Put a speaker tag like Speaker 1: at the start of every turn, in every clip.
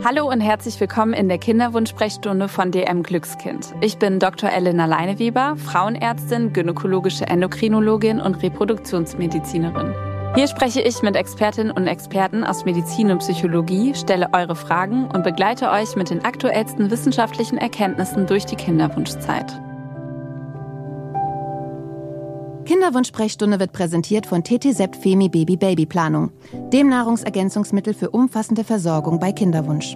Speaker 1: Hallo und herzlich willkommen in der Kinderwunsch-Sprechstunde von DM Glückskind. Ich bin Dr. Elena Leineweber, Frauenärztin, gynäkologische Endokrinologin und Reproduktionsmedizinerin. Hier spreche ich mit Expertinnen und Experten aus Medizin und Psychologie, stelle eure Fragen und begleite euch mit den aktuellsten wissenschaftlichen Erkenntnissen durch die Kinderwunschzeit.
Speaker 2: Kinderwunsch-Sprechstunde wird präsentiert von TT-Sept Femi Baby Babyplanung, dem Nahrungsergänzungsmittel für umfassende Versorgung bei Kinderwunsch.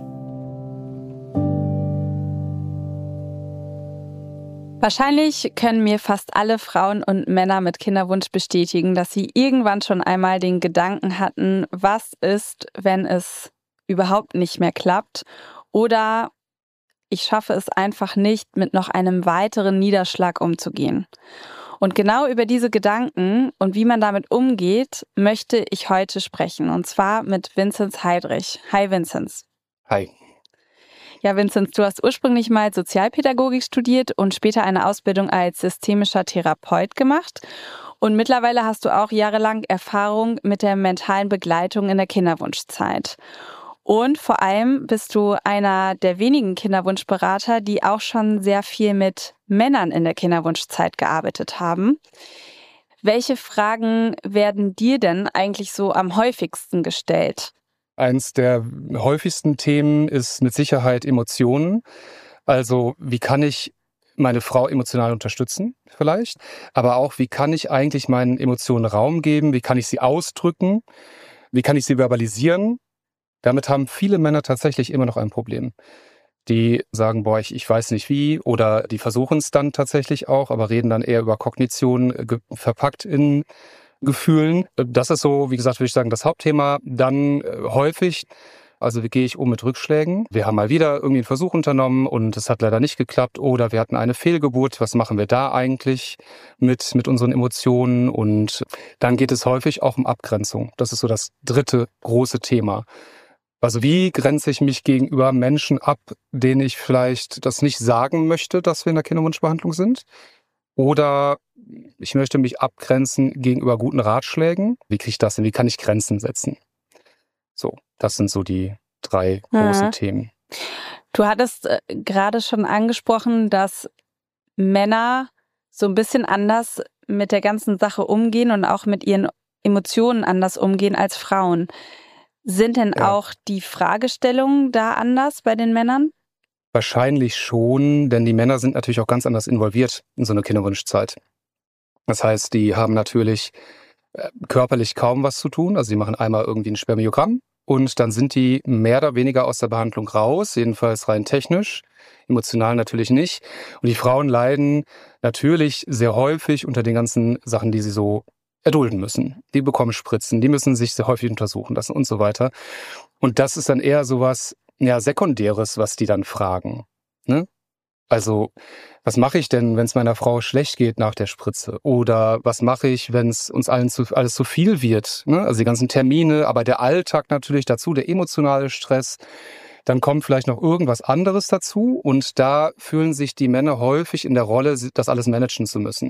Speaker 1: Wahrscheinlich können mir fast alle Frauen und Männer mit Kinderwunsch bestätigen, dass sie irgendwann schon einmal den Gedanken hatten, was ist, wenn es überhaupt nicht mehr klappt, oder ich schaffe es einfach nicht, mit noch einem weiteren Niederschlag umzugehen. Und genau über diese Gedanken und wie man damit umgeht, möchte ich heute sprechen. Und zwar mit Vinzenz Heidrich. Hi Vinzenz.
Speaker 3: Hi.
Speaker 1: Ja, Vinzenz, du hast ursprünglich mal Sozialpädagogik studiert und später eine Ausbildung als systemischer Therapeut gemacht. Und mittlerweile hast du auch jahrelang Erfahrung mit der mentalen Begleitung in der Kinderwunschzeit. Und vor allem bist du einer der wenigen Kinderwunschberater, die auch schon sehr viel mit Männern in der Kinderwunschzeit gearbeitet haben. Welche Fragen werden dir denn eigentlich so am häufigsten gestellt?
Speaker 3: Eins der häufigsten Themen ist mit Sicherheit Emotionen. Also wie kann ich meine Frau emotional unterstützen vielleicht, aber auch wie kann ich eigentlich meinen Emotionen Raum geben, wie kann ich sie ausdrücken, wie kann ich sie verbalisieren. Damit haben viele Männer tatsächlich immer noch ein Problem. Die sagen, ich weiß nicht wie, oder die versuchen es dann tatsächlich auch, aber reden dann eher über Kognition, verpackt in Gefühlen. Das ist so, wie gesagt, würde ich sagen, das Hauptthema. Dann häufig, also wie gehe ich um mit Rückschlägen? Wir haben mal wieder irgendwie einen Versuch unternommen und es hat leider nicht geklappt, oder wir hatten eine Fehlgeburt. Was machen wir da eigentlich mit unseren Emotionen? Und dann geht es häufig auch um Abgrenzung. Das ist so das dritte große Thema. Also wie grenze ich mich gegenüber Menschen ab, denen ich vielleicht das nicht sagen möchte, dass wir in der Kinderwunschbehandlung sind? Oder ich möchte mich abgrenzen gegenüber guten Ratschlägen. Wie kriege ich das hin? Wie kann ich Grenzen setzen? So, das sind so die drei großen Themen.
Speaker 1: Du hattest gerade schon angesprochen, dass Männer so ein bisschen anders mit der ganzen Sache umgehen und auch mit ihren Emotionen anders umgehen als Frauen. Sind denn auch die Fragestellungen da anders bei den Männern?
Speaker 3: Wahrscheinlich schon, denn die Männer sind natürlich auch ganz anders involviert in so eine Kinderwunschzeit. Das heißt, die haben natürlich körperlich kaum was zu tun. Also die machen einmal irgendwie ein Spermiogramm und dann sind die mehr oder weniger aus der Behandlung raus, jedenfalls rein technisch, emotional natürlich nicht. Und die Frauen leiden natürlich sehr häufig unter den ganzen Sachen, die sie so erdulden müssen. Die bekommen Spritzen, die müssen sich sehr häufig untersuchen lassen und so weiter. Und das ist dann eher sowas, Sekundäres, was die dann fragen. Ne? Also, was mache ich denn, wenn es meiner Frau schlecht geht nach der Spritze? Oder was mache ich, wenn es uns allen alles zu viel wird? Ne? Also die ganzen Termine, aber der Alltag natürlich dazu, der emotionale Stress. Dann kommt vielleicht noch irgendwas anderes dazu und da fühlen sich die Männer häufig in der Rolle, das alles managen zu müssen.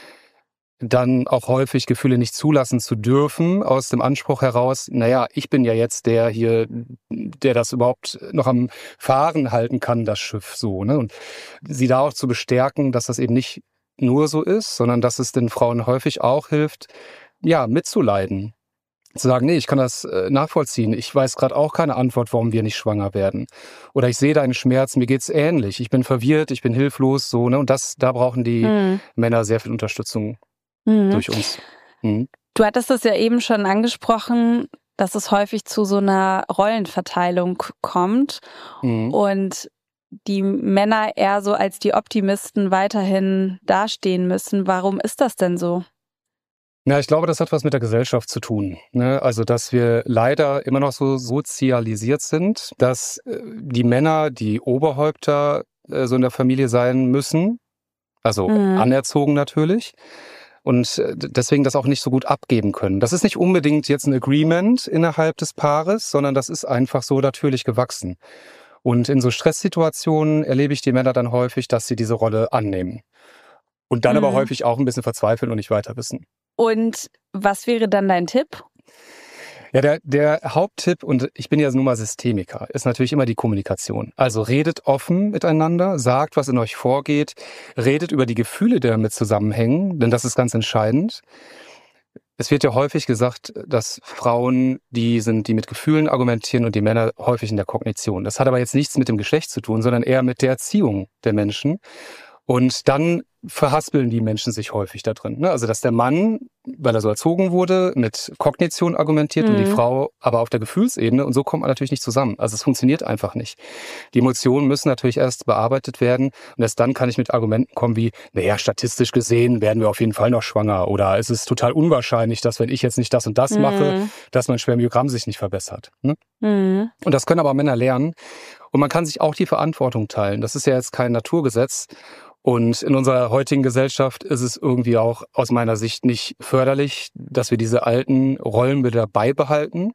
Speaker 3: Dann auch häufig Gefühle nicht zulassen zu dürfen, aus dem Anspruch heraus, ich bin ja jetzt der hier, der das überhaupt noch am Fahren halten kann, das Schiff so. Ne? Und sie da auch zu bestärken, dass das eben nicht nur so ist, sondern dass es den Frauen häufig auch hilft, mitzuleiden. Zu sagen, ich kann das nachvollziehen. Ich weiß gerade auch keine Antwort, warum wir nicht schwanger werden. Oder ich sehe deinen Schmerz, mir geht's ähnlich. Ich bin verwirrt, ich bin hilflos, so, ne? Und da brauchen die Männer sehr viel Unterstützung durch uns.
Speaker 1: Du hattest es ja eben schon angesprochen, dass es häufig zu so einer Rollenverteilung kommt und die Männer eher so als die Optimisten weiterhin dastehen müssen. Warum ist das denn so?
Speaker 3: Ich glaube, das hat was mit der Gesellschaft zu tun. Ne? Also, dass wir leider immer noch so sozialisiert sind, dass die Männer die Oberhäupter so in der Familie sein müssen. Also anerzogen natürlich. Und deswegen das auch nicht so gut abgeben können. Das ist nicht unbedingt jetzt ein Agreement innerhalb des Paares, sondern das ist einfach so natürlich gewachsen. Und in so Stresssituationen erlebe ich die Männer dann häufig, dass sie diese Rolle annehmen. Und dann aber häufig auch ein bisschen verzweifeln und nicht weiter wissen.
Speaker 1: Und was wäre dann dein Tipp?
Speaker 3: Ja, der Haupttipp, und ich bin ja nun mal Systemiker, ist natürlich immer die Kommunikation. Also redet offen miteinander, sagt, was in euch vorgeht, redet über die Gefühle, die damit zusammenhängen, denn das ist ganz entscheidend. Es wird ja häufig gesagt, dass Frauen die sind, die mit Gefühlen argumentieren und die Männer häufig in der Kognition. Das hat aber jetzt nichts mit dem Geschlecht zu tun, sondern eher mit der Erziehung der Menschen. Und dann verhaspeln die Menschen sich häufig da drin. Ne? Also dass der Mann, weil er so erzogen wurde, mit Kognition argumentiert und die Frau aber auf der Gefühlsebene. Und so kommt man natürlich nicht zusammen. Also es funktioniert einfach nicht. Die Emotionen müssen natürlich erst bearbeitet werden. Und erst dann kann ich mit Argumenten kommen wie, naja, statistisch gesehen werden wir auf jeden Fall noch schwanger. Oder es ist total unwahrscheinlich, dass wenn ich jetzt nicht das und das mache, dass mein Spermiogramm sich nicht verbessert. Ne? Und das können aber Männer lernen. Und man kann sich auch die Verantwortung teilen. Das ist ja jetzt kein Naturgesetz. Und in unserer heutigen Gesellschaft ist es irgendwie auch aus meiner Sicht nicht förderlich, dass wir diese alten Rollenbilder beibehalten.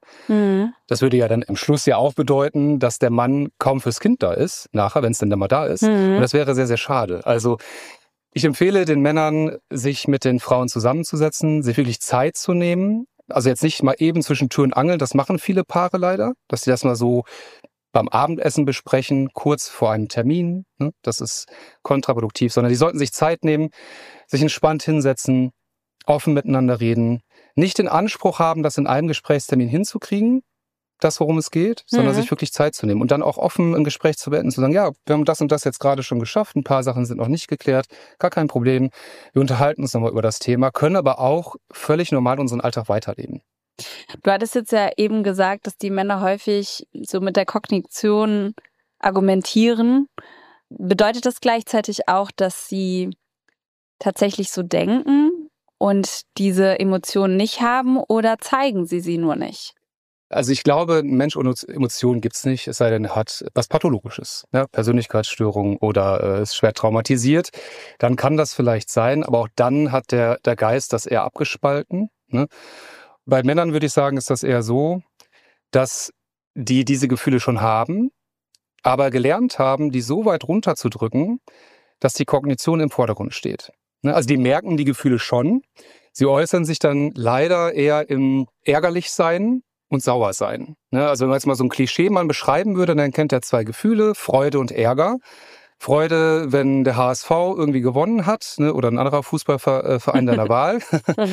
Speaker 3: Das würde ja dann im Schluss ja auch bedeuten, dass der Mann kaum fürs Kind da ist, nachher, wenn es denn dann mal da ist. Und das wäre sehr, sehr schade. Also ich empfehle den Männern, sich mit den Frauen zusammenzusetzen, sich wirklich Zeit zu nehmen. Also jetzt nicht mal eben zwischen Tür und Angel, das machen viele Paare leider, dass sie das mal so beim Abendessen besprechen, kurz vor einem Termin. Ne? Das ist kontraproduktiv, sondern die sollten sich Zeit nehmen, sich entspannt hinsetzen, offen miteinander reden, nicht den Anspruch haben, das in einem Gesprächstermin hinzukriegen, das, worum es geht, sondern sich wirklich Zeit zu nehmen und dann auch offen ein Gespräch zu beenden, zu sagen, ja, wir haben das und das jetzt gerade schon geschafft, ein paar Sachen sind noch nicht geklärt, gar kein Problem, wir unterhalten uns nochmal über das Thema, können aber auch völlig normal unseren Alltag weiterleben.
Speaker 1: Du hattest jetzt ja eben gesagt, dass die Männer häufig so mit der Kognition argumentieren. Bedeutet das gleichzeitig auch, dass sie tatsächlich so denken und diese Emotionen nicht haben, oder zeigen sie nur nicht?
Speaker 3: Also ich glaube, ein Mensch ohne Emotionen gibt's nicht, es sei denn, er hat was Pathologisches, ne? Persönlichkeitsstörung oder ist schwer traumatisiert. Dann kann das vielleicht sein, aber auch dann hat der Geist das eher abgespalten. Ne? Bei Männern würde ich sagen, ist das eher so, dass die diese Gefühle schon haben, aber gelernt haben, die so weit runterzudrücken, dass die Kognition im Vordergrund steht. Also die merken die Gefühle schon, sie äußern sich dann leider eher im Ärgerlichsein und Sauersein. Also wenn man jetzt mal so ein Klischee mal beschreiben würde, dann kennt er zwei Gefühle, Freude und Ärger. Freude, wenn der HSV irgendwie gewonnen hat, ne, oder ein anderer Fußballverein deiner Wahl.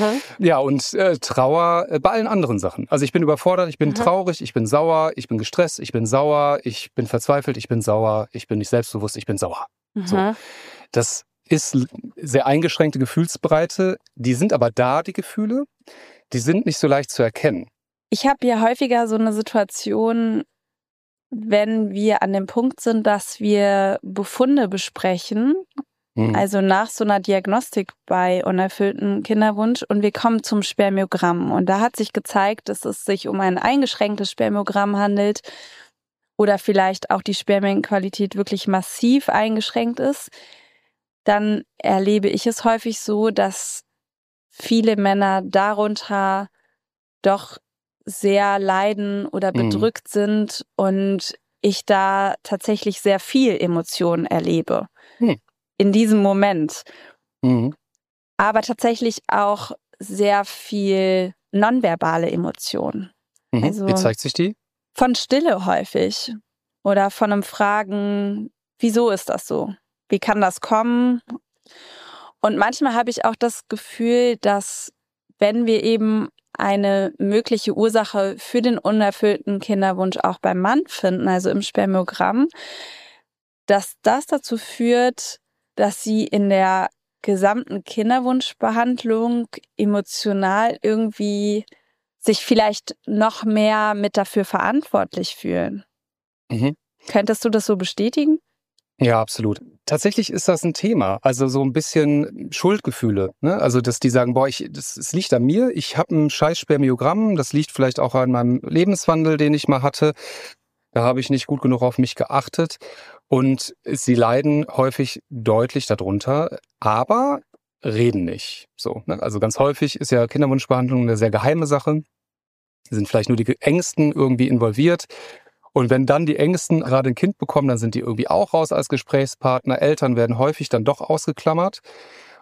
Speaker 3: Ja, und Trauer bei allen anderen Sachen. Also ich bin überfordert, ich bin traurig, ich bin sauer, ich bin gestresst, ich bin sauer, ich bin verzweifelt, ich bin sauer, ich bin nicht selbstbewusst, ich bin sauer. So. Das ist sehr eingeschränkte Gefühlsbreite. Die sind aber da, die Gefühle. Die sind nicht so leicht zu erkennen.
Speaker 1: Ich habe ja häufiger so eine Situation, wenn wir an dem Punkt sind, dass wir Befunde besprechen, also nach so einer Diagnostik bei unerfülltem Kinderwunsch, und wir kommen zum Spermiogramm. Und da hat sich gezeigt, dass es sich um ein eingeschränktes Spermiogramm handelt oder vielleicht auch die Spermienqualität wirklich massiv eingeschränkt ist. Dann erlebe ich es häufig so, dass viele Männer darunter doch sehr leiden oder bedrückt sind und ich da tatsächlich sehr viel Emotionen erlebe in diesem Moment. Aber tatsächlich auch sehr viel nonverbale Emotionen. Also
Speaker 3: wie zeigt sich die?
Speaker 1: Von Stille häufig oder von einem Fragen, wieso ist das so? Wie kann das kommen? Und manchmal habe ich auch das Gefühl, dass wenn wir eben eine mögliche Ursache für den unerfüllten Kinderwunsch auch beim Mann finden, also im Spermiogramm, dass das dazu führt, dass sie in der gesamten Kinderwunschbehandlung emotional irgendwie sich vielleicht noch mehr mit dafür verantwortlich fühlen. Könntest du das so bestätigen?
Speaker 3: Ja, absolut. Tatsächlich ist das ein Thema, also so ein bisschen Schuldgefühle. Ne? Also dass die sagen, boah, das liegt an mir, ich habe ein scheiß Spermiogramm, das liegt vielleicht auch an meinem Lebenswandel, den ich mal hatte. Da habe ich nicht gut genug auf mich geachtet und sie leiden häufig deutlich darunter, aber reden nicht. So, ne? Also ganz häufig ist ja Kinderwunschbehandlung eine sehr geheime Sache. Sind vielleicht nur die Ängsten irgendwie involviert. Und wenn dann die Ängsten gerade ein Kind bekommen, dann sind die irgendwie auch raus als Gesprächspartner. Eltern werden häufig dann doch ausgeklammert.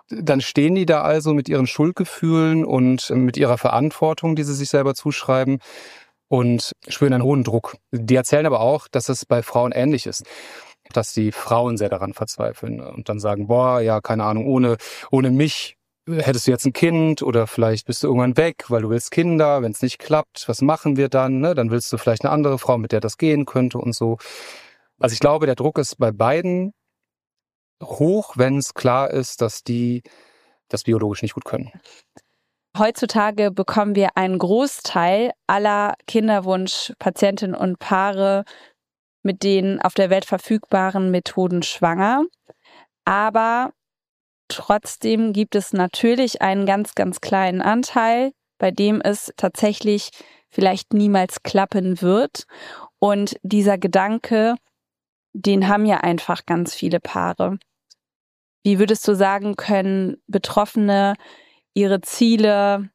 Speaker 3: dann stehen die da also mit ihren Schuldgefühlen und mit ihrer Verantwortung, die sie sich selber zuschreiben und spüren einen hohen Druck. Die erzählen aber auch, dass es bei Frauen ähnlich ist, dass die Frauen sehr daran verzweifeln und dann sagen, boah, ja, keine Ahnung, ohne mich hättest du jetzt ein Kind oder vielleicht bist du irgendwann weg, weil du willst Kinder. Wenn es nicht klappt, was machen wir dann? Ne? Dann willst du vielleicht eine andere Frau, mit der das gehen könnte und so. Also ich glaube, der Druck ist bei beiden hoch, wenn es klar ist, dass die das biologisch nicht gut können.
Speaker 1: Heutzutage bekommen wir einen Großteil aller Kinderwunschpatientinnen und Paare mit den auf der Welt verfügbaren Methoden schwanger. Aber trotzdem gibt es natürlich einen ganz, ganz kleinen Anteil, bei dem es tatsächlich vielleicht niemals klappen wird. Und dieser Gedanke, den haben ja einfach ganz viele Paare. Wie würdest du sagen, können Betroffene ihre Ziele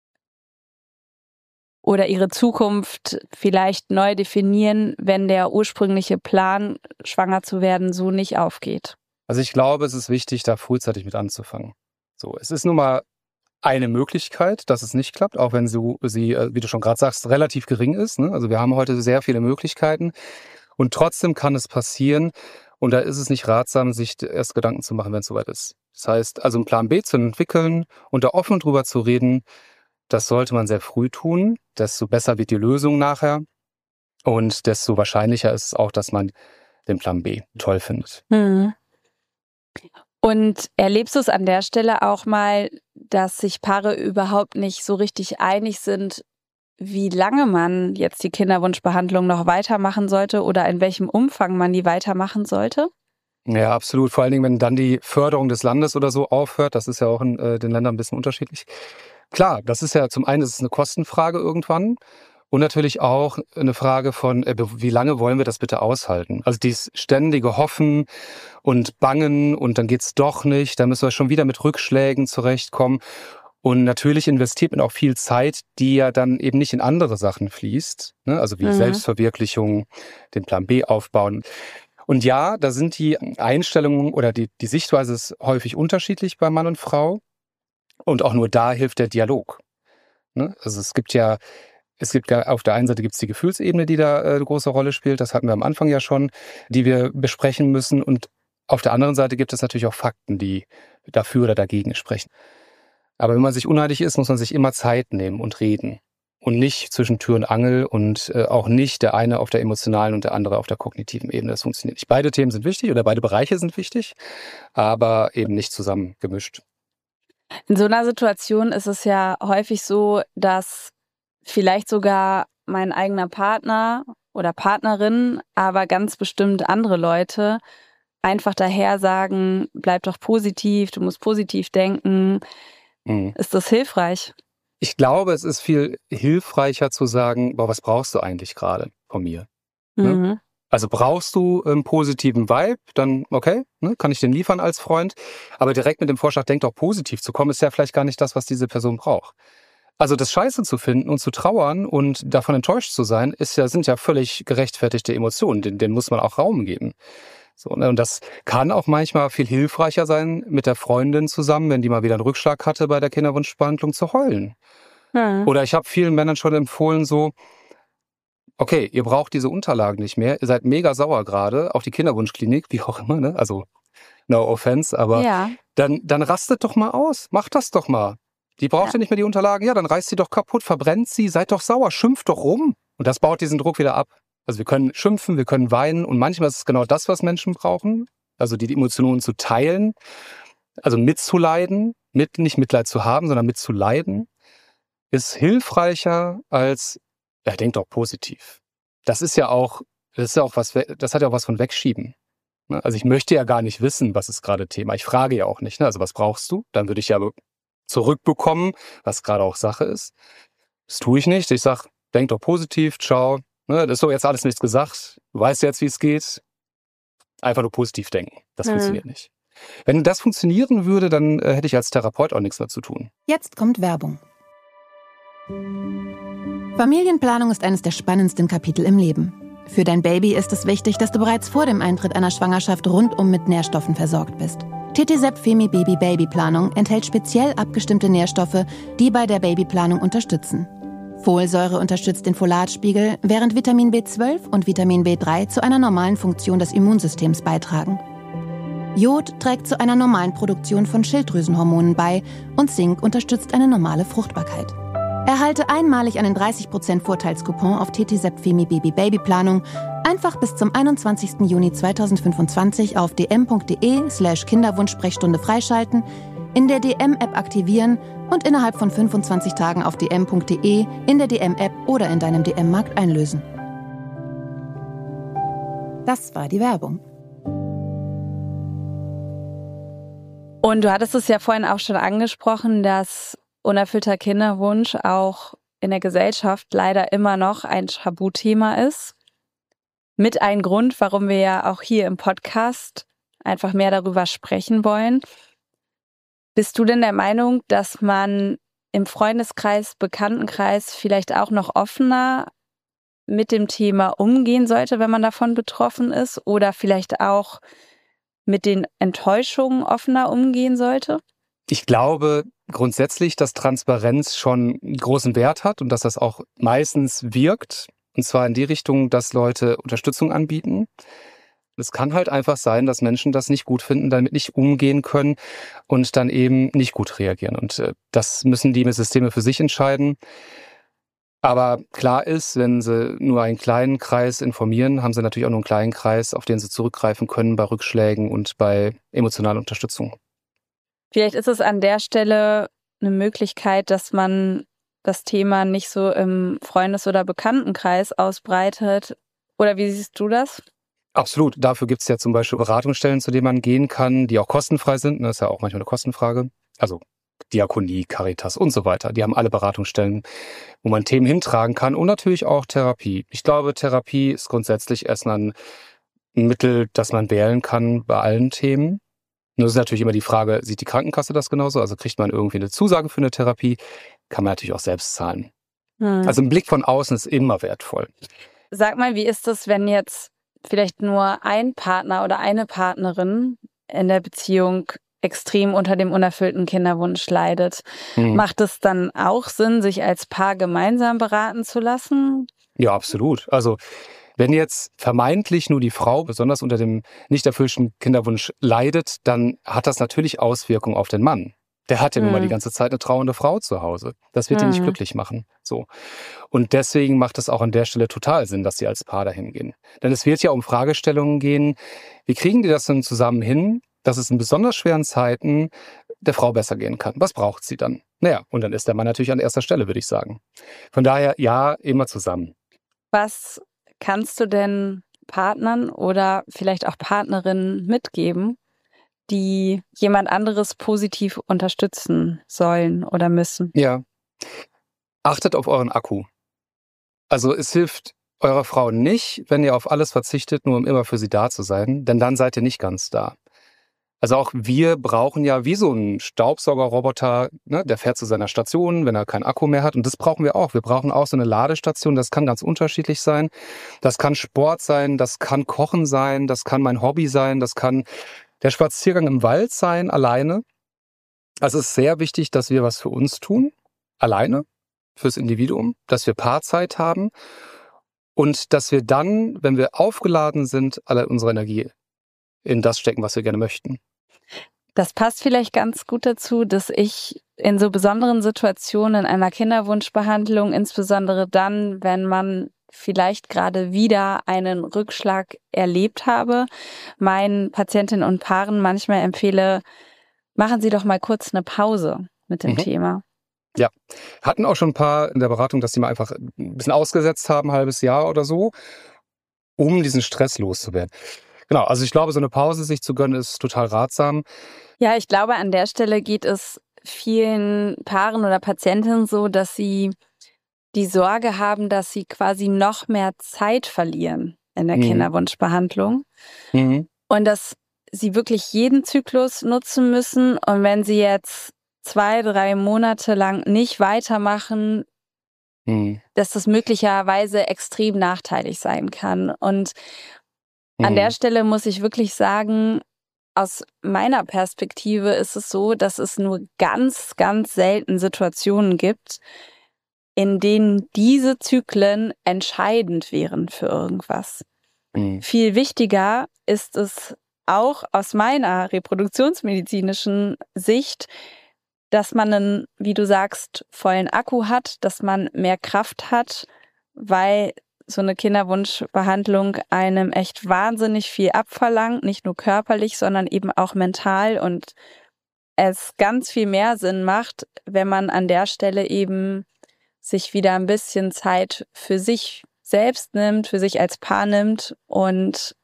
Speaker 1: oder ihre Zukunft vielleicht neu definieren, wenn der ursprüngliche Plan, schwanger zu werden, so nicht aufgeht?
Speaker 3: Also ich glaube, es ist wichtig, da frühzeitig mit anzufangen. So, es ist nun mal eine Möglichkeit, dass es nicht klappt, auch wenn sie, wie du schon gerade sagst, relativ gering ist. Ne? Also wir haben heute sehr viele Möglichkeiten und trotzdem kann es passieren und da ist es nicht ratsam, sich erst Gedanken zu machen, wenn es soweit ist. Das heißt, also einen Plan B zu entwickeln und da offen drüber zu reden, das sollte man sehr früh tun, desto besser wird die Lösung nachher und desto wahrscheinlicher ist es auch, dass man den Plan B toll findet.
Speaker 1: Und erlebst du es an der Stelle auch mal, dass sich Paare überhaupt nicht so richtig einig sind, wie lange man jetzt die Kinderwunschbehandlung noch weitermachen sollte oder in welchem Umfang man die weitermachen sollte?
Speaker 3: Ja, absolut. Vor allen Dingen, wenn dann die Förderung des Landes oder so aufhört, das ist ja auch in den Ländern ein bisschen unterschiedlich. Klar, das ist ja zum einen ist es eine Kostenfrage irgendwann und natürlich auch eine Frage von, wie lange wollen wir das bitte aushalten? Also dieses ständige Hoffen und Bangen und dann geht's doch nicht, dann müssen wir schon wieder mit Rückschlägen zurechtkommen. Und natürlich investiert man auch viel Zeit, die ja dann eben nicht in andere Sachen fließt, ne? Also wie Selbstverwirklichung, den Plan B aufbauen. Und ja, da sind die Einstellungen oder die Sichtweise ist häufig unterschiedlich bei Mann und Frau. Und auch nur da hilft der Dialog. Ne? Also es gibt ja auf der einen Seite gibt's die Gefühlsebene, die da eine große Rolle spielt. Das hatten wir am Anfang ja schon, die wir besprechen müssen. Und auf der anderen Seite gibt es natürlich auch Fakten, die dafür oder dagegen sprechen. Aber wenn man sich uneinig ist, muss man sich immer Zeit nehmen und reden. Und nicht zwischen Tür und Angel und auch nicht der eine auf der emotionalen und der andere auf der kognitiven Ebene. Das funktioniert nicht. Beide Themen sind wichtig oder beide Bereiche sind wichtig, aber eben nicht zusammen gemischt.
Speaker 1: In so einer Situation ist es ja häufig so, dass vielleicht sogar mein eigener Partner oder Partnerin, aber ganz bestimmt andere Leute einfach daher sagen, bleib doch positiv, du musst positiv denken. Ist das hilfreich?
Speaker 3: Ich glaube, es ist viel hilfreicher zu sagen, was brauchst du eigentlich gerade von mir? Ne? Also brauchst du einen positiven Vibe, dann okay, ne, kann ich den liefern als Freund. Aber direkt mit dem Vorschlag, denk doch positiv zu kommen, ist ja vielleicht gar nicht das, was diese Person braucht. Also das Scheiße zu finden und zu trauern und davon enttäuscht zu sein, sind ja völlig gerechtfertigte Emotionen. Denen muss man auch Raum geben. So, ne? Und das kann auch manchmal viel hilfreicher sein, mit der Freundin zusammen, wenn die mal wieder einen Rückschlag hatte bei der Kinderwunschbehandlung, zu heulen. Oder ich habe vielen Männern schon empfohlen, so, okay, ihr braucht diese Unterlagen nicht mehr, ihr seid mega sauer gerade, auch die Kinderwunschklinik, wie auch immer, ne? Also no offense, aber dann rastet doch mal aus, macht das doch mal. Die braucht ja nicht mehr die Unterlagen, ja, dann reißt sie doch kaputt, verbrennt sie, seid doch sauer, schimpft doch rum. Und das baut diesen Druck wieder ab. Also wir können schimpfen, wir können weinen und manchmal ist es genau das, was Menschen brauchen, also die Emotionen zu teilen, also mitzuleiden, nicht Mitleid zu haben, sondern mitzuleiden, ist hilfreicher als, ja, denk doch positiv. Das hat ja auch was von Wegschieben. Also ich möchte ja gar nicht wissen, was ist gerade Thema. Ich frage ja auch nicht, ne? Also was brauchst du? Dann würde ich ja zurückbekommen, was gerade auch Sache ist. Das tue ich nicht. Ich sage, denk doch positiv, ciao. Ne? Das ist doch jetzt alles nichts gesagt. Du weißt jetzt, wie es geht. Einfach nur positiv denken. Das funktioniert nicht. Wenn das funktionieren würde, dann hätte ich als Therapeut auch nichts mehr zu tun.
Speaker 2: Jetzt kommt Werbung. Familienplanung ist eines der spannendsten Kapitel im Leben. Für dein Baby ist es wichtig, dass du bereits vor dem Eintritt einer Schwangerschaft rundum mit Nährstoffen versorgt bist. TT-Sepp Femi Baby Babyplanung enthält speziell abgestimmte Nährstoffe, die bei der Babyplanung unterstützen. Folsäure unterstützt den Folatspiegel, während Vitamin B12 und Vitamin B3 zu einer normalen Funktion des Immunsystems beitragen. Jod trägt zu einer normalen Produktion von Schilddrüsenhormonen bei und Zink unterstützt eine normale Fruchtbarkeit. Erhalte einmalig einen 30% Vorteilscoupon auf TT-Sepp Femi Baby Babyplanung einfach bis zum 21. Juni 2025 auf dm.de/Kinderwunsch-Sprechstunde freischalten, in der DM-App aktivieren und innerhalb von 25 Tagen auf dm.de, in der DM-App oder in deinem DM-Markt einlösen. Das war die Werbung.
Speaker 1: Und du hattest es ja vorhin auch schon angesprochen, dass unerfüllter Kinderwunsch auch in der Gesellschaft leider immer noch ein Tabuthema ist. Mit ein Grund, warum wir ja auch hier im Podcast einfach mehr darüber sprechen wollen. Bist du denn der Meinung, dass man im Freundeskreis, Bekanntenkreis vielleicht auch noch offener mit dem Thema umgehen sollte, wenn man davon betroffen ist? Oder vielleicht auch mit den Enttäuschungen offener umgehen sollte?
Speaker 3: Ich glaube grundsätzlich, dass Transparenz schon einen großen Wert hat und dass das auch meistens wirkt. Und zwar in die Richtung, dass Leute Unterstützung anbieten. Es kann halt einfach sein, dass Menschen das nicht gut finden, damit nicht umgehen können und dann eben nicht gut reagieren. Und das müssen die Systeme für sich entscheiden. Aber klar ist, wenn sie nur einen kleinen Kreis informieren, haben sie natürlich auch nur einen kleinen Kreis, auf den sie zurückgreifen können bei Rückschlägen und bei emotionaler Unterstützung.
Speaker 1: Vielleicht ist es an der Stelle eine Möglichkeit, dass man das Thema nicht so im Freundes- oder Bekanntenkreis ausbreitet. Oder wie siehst du das?
Speaker 3: Absolut. Dafür gibt es ja zum Beispiel Beratungsstellen, zu denen man gehen kann, die auch kostenfrei sind. Das ist ja auch manchmal eine Kostenfrage. Also Diakonie, Caritas und so weiter. Die haben alle Beratungsstellen, wo man Themen hintragen kann und natürlich auch Therapie. Ich glaube, Therapie ist grundsätzlich erstmal ein Mittel, das man wählen kann bei allen Themen. Nur ist natürlich immer die Frage, sieht die Krankenkasse das genauso? Also kriegt man irgendwie eine Zusage für eine Therapie? Kann man natürlich auch selbst zahlen. Also ein Blick von außen ist immer wertvoll.
Speaker 1: Sag mal, wie ist es, wenn jetzt vielleicht nur ein Partner oder eine Partnerin in der Beziehung extrem unter dem unerfüllten Kinderwunsch leidet? Macht es dann auch Sinn, sich als Paar gemeinsam beraten zu lassen?
Speaker 3: Ja, absolut. Also wenn jetzt vermeintlich nur die Frau besonders unter dem nicht erfüllten Kinderwunsch leidet, dann hat das natürlich Auswirkungen auf den Mann. Der hat ja nun mal die ganze Zeit eine trauernde Frau zu Hause. Das wird ihn nicht glücklich machen. So. Und deswegen macht es auch an der Stelle total Sinn, dass sie als Paar dahin gehen. Denn es wird ja um Fragestellungen gehen, wie kriegen die das denn zusammen hin, dass es in besonders schweren Zeiten der Frau besser gehen kann? Was braucht sie dann? Naja, und dann ist der Mann natürlich an erster Stelle, würde ich sagen. Von daher, ja, immer zusammen.
Speaker 1: Was kannst du denn Partnern oder vielleicht auch Partnerinnen mitgeben, die jemand anderes positiv unterstützen sollen oder müssen?
Speaker 3: Ja. Achtet auf euren Akku. Also es hilft eurer Frau nicht, wenn ihr auf alles verzichtet, nur um immer für sie da zu sein, denn dann seid ihr nicht ganz da. Also auch wir brauchen ja wie so einen Staubsaugerroboter, ne, der fährt zu seiner Station, wenn er keinen Akku mehr hat. Und das brauchen wir auch. Wir brauchen auch so eine Ladestation. Das kann ganz unterschiedlich sein. Das kann Sport sein, das kann Kochen sein, das kann mein Hobby sein, das kann der Spaziergang im Wald sein, alleine. Also es ist sehr wichtig, dass wir was für uns tun, alleine, fürs Individuum, dass wir Paarzeit haben und dass wir dann, wenn wir aufgeladen sind, alle unsere Energie in das stecken, was wir gerne möchten.
Speaker 1: Das passt vielleicht ganz gut dazu, dass ich in so besonderen Situationen in einer Kinderwunschbehandlung, insbesondere dann, wenn man vielleicht gerade wieder einen Rückschlag erlebt habe, meinen Patientinnen und Paaren manchmal empfehle, machen Sie doch mal kurz eine Pause mit dem Thema.
Speaker 3: Ja, hatten auch schon ein paar in der Beratung, dass die mal einfach ein bisschen ausgesetzt haben, ein halbes Jahr oder so, um diesen Stress loszuwerden. Genau, also ich glaube, so eine Pause sich zu gönnen, ist total ratsam.
Speaker 1: Ja, ich glaube, an der Stelle geht es vielen Paaren oder Patientinnen so, dass sie die Sorge haben, dass sie quasi noch mehr Zeit verlieren in der Kinderwunschbehandlung. Und dass sie wirklich jeden Zyklus nutzen müssen. Und wenn sie jetzt 2-3 Monate lang nicht weitermachen, dass das möglicherweise extrem nachteilig sein kann. Und an der Stelle muss ich wirklich sagen, Aus meiner Perspektive ist es so, dass es nur ganz, ganz selten Situationen gibt, in denen diese Zyklen entscheidend wären für irgendwas. Viel wichtiger ist es auch aus meiner reproduktionsmedizinischen Sicht, dass man einen, wie du sagst, vollen Akku hat, dass man mehr Kraft hat, weil so eine Kinderwunschbehandlung einem echt wahnsinnig viel abverlangt, nicht nur körperlich, sondern eben auch mental und es ganz viel mehr Sinn macht, wenn man an der Stelle eben sich wieder ein bisschen Zeit für sich selbst nimmt, für sich als Paar nimmt und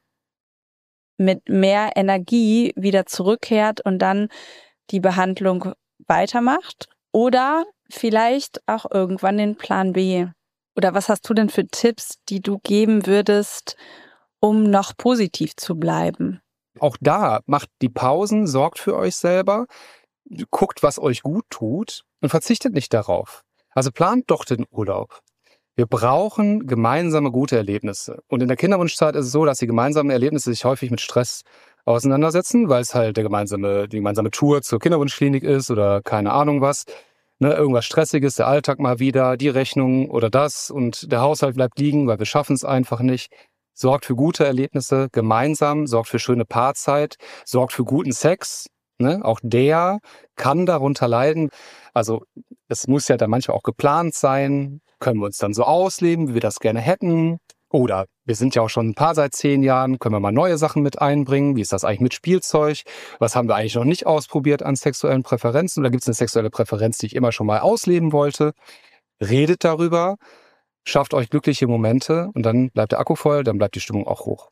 Speaker 1: mit mehr Energie wieder zurückkehrt und dann die Behandlung weitermacht. Oder vielleicht auch irgendwann den Plan B. Oder was hast du denn für Tipps, die du geben würdest, um noch positiv zu bleiben?
Speaker 3: Auch da macht die Pausen, sorgt für euch selber, guckt, was euch gut tut und verzichtet nicht darauf. Also plant doch den Urlaub. Wir brauchen gemeinsame gute Erlebnisse. Und in der Kinderwunschzeit ist es so, dass die gemeinsamen Erlebnisse sich häufig mit Stress auseinandersetzen, weil es halt die gemeinsame Tour zur Kinderwunschklinik ist oder keine Ahnung was. Ne, irgendwas Stressiges, der Alltag mal wieder, die Rechnung oder das und der Haushalt bleibt liegen, weil wir schaffen es einfach nicht. Sorgt für gute Erlebnisse gemeinsam, sorgt für schöne Paarzeit, sorgt für guten Sex. Ne? Auch der kann darunter leiden. Also es muss ja dann manchmal auch geplant sein. Können wir uns dann so ausleben, wie wir das gerne hätten? Oder wir sind ja auch schon ein Paar seit 10 Jahren, können wir mal neue Sachen mit einbringen? Wie ist das eigentlich mit Spielzeug? Was haben wir eigentlich noch nicht ausprobiert an sexuellen Präferenzen? Oder gibt es eine sexuelle Präferenz, die ich immer schon mal ausleben wollte? Redet darüber, schafft euch glückliche Momente und dann bleibt der Akku voll, dann bleibt die Stimmung auch hoch.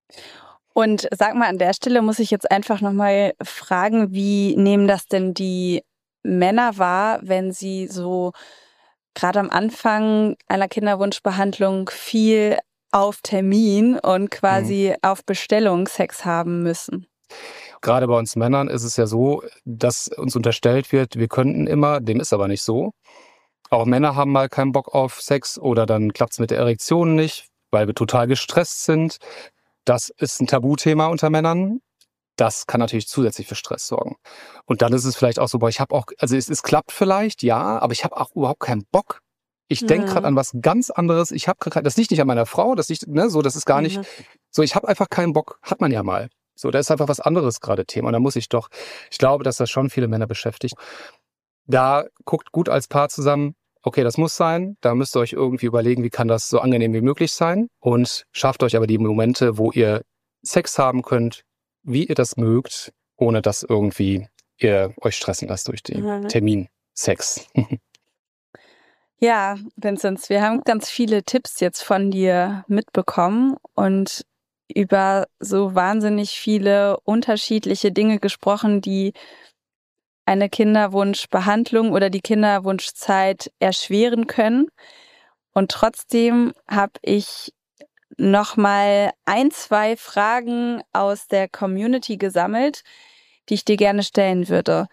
Speaker 1: Und sag mal, an der Stelle muss ich jetzt einfach nochmal fragen, wie nehmen das denn die Männer wahr, wenn sie so gerade am Anfang einer Kinderwunschbehandlung viel auf Termin und quasi auf Bestellung Sex haben müssen?
Speaker 3: Gerade bei uns Männern ist es ja so, dass uns unterstellt wird, wir könnten immer, dem ist aber nicht so. Auch Männer haben mal keinen Bock auf Sex oder dann klappt es mit der Erektion nicht, weil wir total gestresst sind. Das ist ein Tabuthema unter Männern. Das kann natürlich zusätzlich für Stress sorgen. Und dann ist es vielleicht auch so, boah, es klappt vielleicht, ja, aber ich habe auch überhaupt keinen Bock. Ich denke gerade an was ganz anderes. Ich habe gerade, das liegt nicht an meiner Frau, das liegt, ne, so, das ist gar nicht, so, ich habe einfach keinen Bock, hat man ja mal. So, da ist einfach was anderes gerade Thema. Und da muss ich glaube, dass das schon viele Männer beschäftigt. Da guckt gut als Paar zusammen, okay, das muss sein. Da müsst ihr euch irgendwie überlegen, wie kann das so angenehm wie möglich sein. Und schafft euch aber die Momente, wo ihr Sex haben könnt, wie ihr das mögt, ohne dass irgendwie ihr euch stressen lasst durch den Termin-Sex.
Speaker 1: Ja, Vinzenz, wir haben ganz viele Tipps jetzt von dir mitbekommen und über so wahnsinnig viele unterschiedliche Dinge gesprochen, die eine Kinderwunschbehandlung oder die Kinderwunschzeit erschweren können. Und trotzdem habe ich nochmal 2 Fragen aus der Community gesammelt, die ich dir gerne stellen würde.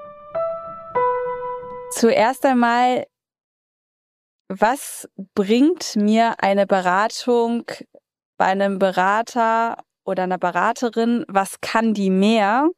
Speaker 1: Zuerst einmal, was bringt mir eine Beratung bei einem Berater oder einer Beraterin? Was kann die mehr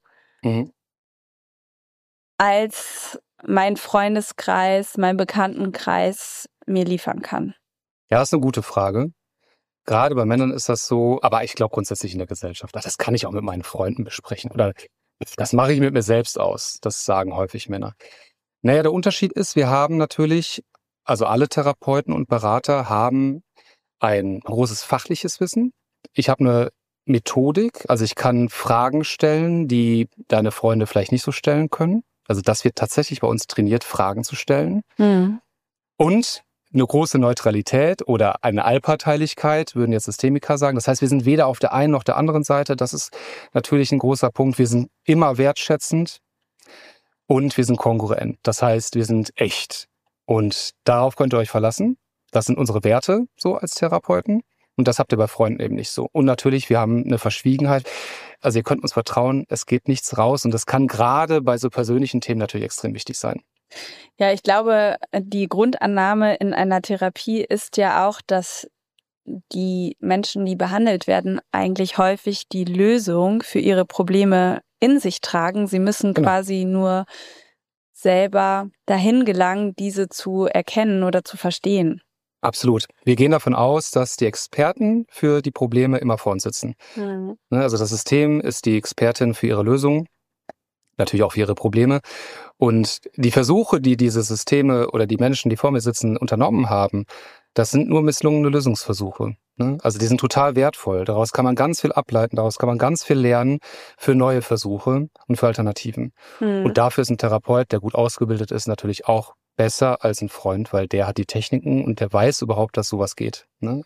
Speaker 1: als mein Freundeskreis, mein Bekanntenkreis mir liefern kann?
Speaker 3: Ja, das ist eine gute Frage. Gerade bei Männern ist das so, aber ich glaube grundsätzlich in der Gesellschaft. Das kann ich auch mit meinen Freunden besprechen. Oder das mache ich mit mir selbst aus. Das sagen häufig Männer. Naja, der Unterschied ist, wir haben natürlich, also alle Therapeuten und Berater haben ein großes fachliches Wissen. Ich habe eine Methodik, also ich kann Fragen stellen, die deine Freunde vielleicht nicht so stellen können. Also das wird tatsächlich bei uns trainiert, Fragen zu stellen. Und eine große Neutralität oder eine Allparteilichkeit, würden jetzt Systemiker sagen. Das heißt, wir sind weder auf der einen noch der anderen Seite. Das ist natürlich ein großer Punkt. Wir sind immer wertschätzend und wir sind kongruent. Das heißt, wir sind echt. Und darauf könnt ihr euch verlassen. Das sind unsere Werte so als Therapeuten. Und das habt ihr bei Freunden eben nicht so. Und natürlich, wir haben eine Verschwiegenheit. Also ihr könnt uns vertrauen, es geht nichts raus. Und das kann gerade bei so persönlichen Themen natürlich extrem wichtig sein.
Speaker 1: Ja, ich glaube, die Grundannahme in einer Therapie ist ja auch, dass die Menschen, die behandelt werden, eigentlich häufig die Lösung für ihre Probleme in sich tragen. Sie müssen quasi nur selber dahin gelangen, diese zu erkennen oder zu verstehen.
Speaker 3: Absolut. Wir gehen davon aus, dass die Experten für die Probleme immer vor uns sitzen. Also das System ist die Expertin für ihre Lösungen, natürlich auch für ihre Probleme. Und die Versuche, die diese Systeme oder die Menschen, die vor mir sitzen, unternommen haben, das sind nur misslungene Lösungsversuche. Also die sind total wertvoll. Daraus kann man ganz viel ableiten, daraus kann man ganz viel lernen für neue Versuche und für Alternativen. Und dafür ist ein Therapeut, der gut ausgebildet ist, natürlich auch besser als ein Freund, weil der hat die Techniken und der weiß überhaupt, dass sowas geht.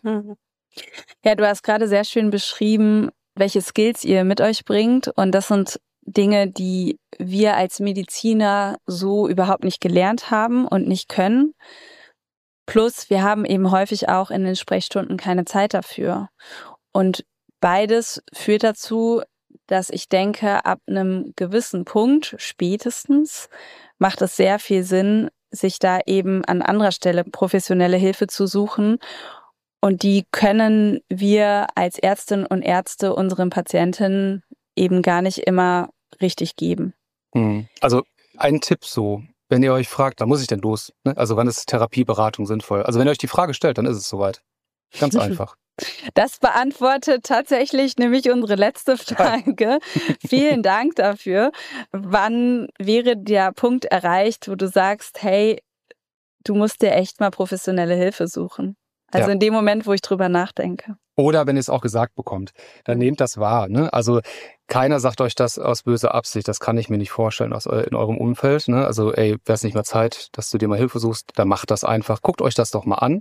Speaker 1: Ja, du hast gerade sehr schön beschrieben, welche Skills ihr mit euch bringt. Und das sind Dinge, die wir als Mediziner so überhaupt nicht gelernt haben und nicht können. Plus, wir haben eben häufig auch in den Sprechstunden keine Zeit dafür. Und beides führt dazu, dass ich denke, ab einem gewissen Punkt spätestens macht es sehr viel Sinn, sich da eben an anderer Stelle professionelle Hilfe zu suchen. Und die können wir als Ärztinnen und Ärzte unseren Patientinnen eben gar nicht immer richtig geben.
Speaker 3: Also ein Tipp so, wenn ihr euch fragt, wann muss ich denn los? Also wann ist Therapieberatung sinnvoll? Also wenn ihr euch die Frage stellt, dann ist es soweit. Ganz einfach.
Speaker 1: Das beantwortet tatsächlich nämlich unsere letzte Frage. Vielen Dank dafür. Wann wäre der Punkt erreicht, wo du sagst, hey, du musst dir echt mal professionelle Hilfe suchen? Also in dem Moment, wo ich drüber nachdenke.
Speaker 3: Oder wenn ihr es auch gesagt bekommt, dann nehmt das wahr. Also keiner sagt euch das aus böser Absicht, das kann ich mir nicht vorstellen in eurem Umfeld. Also wäre es nicht mal Zeit, dass du dir mal Hilfe suchst, dann macht das einfach. Guckt euch das doch mal an.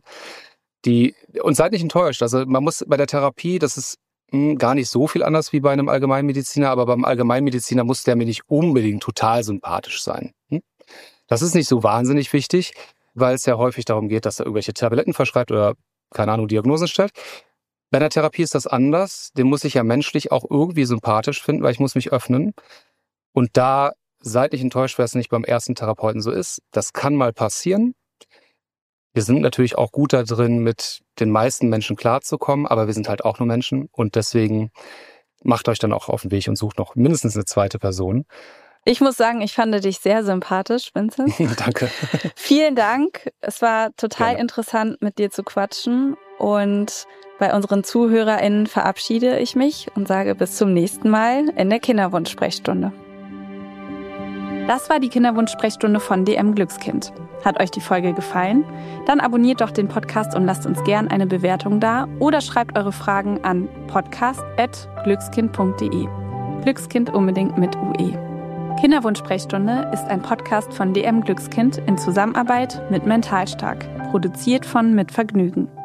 Speaker 3: Und seid nicht enttäuscht. Also man muss bei der Therapie, das ist gar nicht so viel anders wie bei einem Allgemeinmediziner, aber beim Allgemeinmediziner muss der mir nicht unbedingt total sympathisch sein. Das ist nicht so wahnsinnig wichtig, weil es ja häufig darum geht, dass er irgendwelche Tabletten verschreibt oder, keine Ahnung, Diagnosen stellt. Bei der Therapie ist das anders. Den muss ich ja menschlich auch irgendwie sympathisch finden, weil ich muss mich öffnen. Und da seid nicht enttäuscht, weil es nicht beim ersten Therapeuten so ist. Das kann mal passieren. Wir sind natürlich auch gut da drin, mit den meisten Menschen klarzukommen, aber wir sind halt auch nur Menschen. Und deswegen macht euch dann auch auf den Weg und sucht noch mindestens eine zweite Person.
Speaker 1: Ich muss sagen, ich fand dich sehr sympathisch, Vincent.
Speaker 3: Danke.
Speaker 1: Vielen Dank. Es war total interessant, mit dir zu quatschen. Und bei unseren ZuhörerInnen verabschiede ich mich und sage bis zum nächsten Mal in der Kinderwunsch-Sprechstunde. Das war die Kinderwunsch-Sprechstunde von DM Glückskind. Hat euch die Folge gefallen? Dann abonniert doch den Podcast und lasst uns gern eine Bewertung da oder schreibt eure Fragen an podcast@glückskind.de. Glückskind unbedingt mit UE. Kinderwunsch-Sprechstunde ist ein Podcast von DM Glückskind in Zusammenarbeit mit Mentalstark, produziert von Mit Vergnügen.